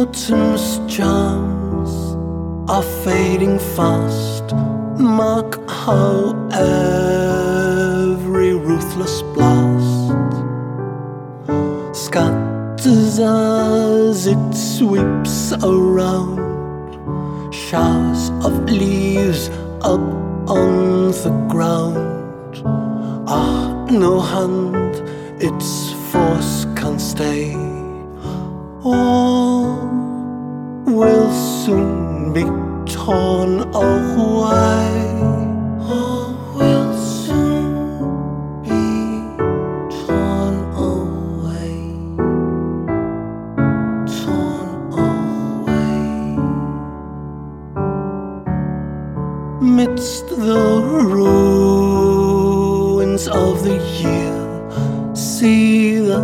Autumn's charms are fading fast. Mark how every ruthless blast scatters as it sweeps around. Showers of leaves up on the ground. Ah, no hand its force can stay. All will soon be torn away. All will soon be torn away. Torn away. Midst the ruins of the year, see the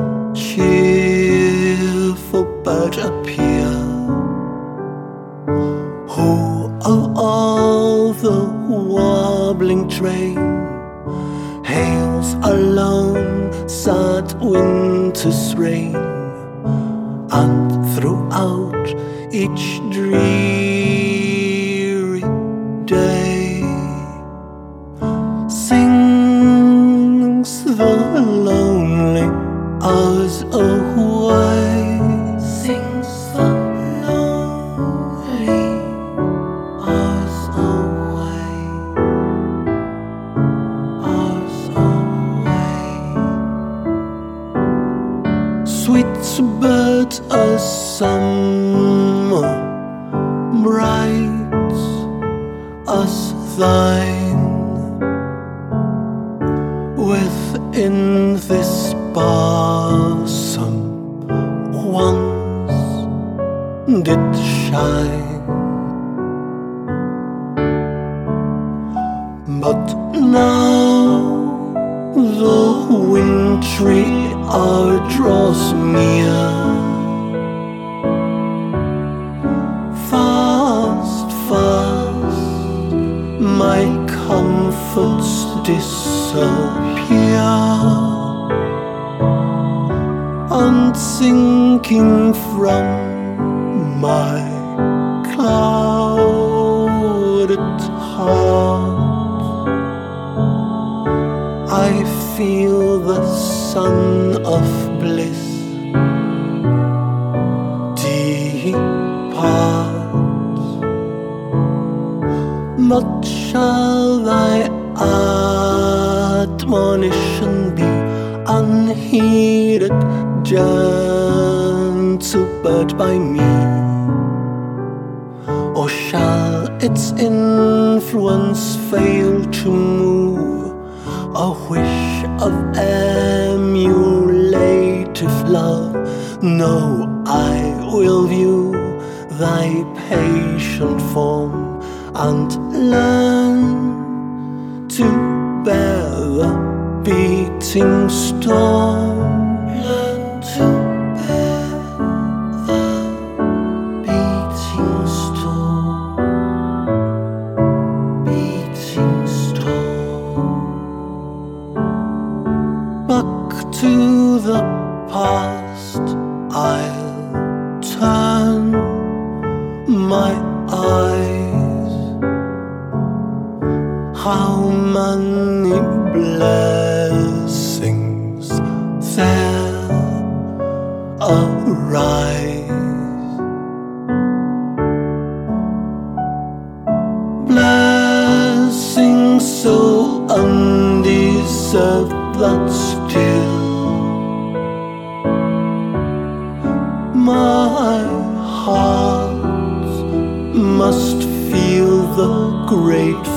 cheerful bird appear. Who of all the warbling train hails alone sad winter's rain, and throughout each dreary day sings the lonely hours away. Sings the lonely hours away. Hours away. Sweet bird as summer, bright as thine, within this bosom once did shine. But now the wintry hour draws near. Fast, fast my comforts disappear, and sinking from my clouded heart, I feel the sun of bliss depart. But shall thy admonition be unheeded, gentle bird, by me? Or shall its influence fail to move a wish of emulative love? No, I will view thy patient form and learn to bear the beating storm. Learn to bear the beating storm. Beating storm. Back to the past I'll turn my eyes. How many blessings there arise. Blessings so undeserved that still my heart must feel the grateful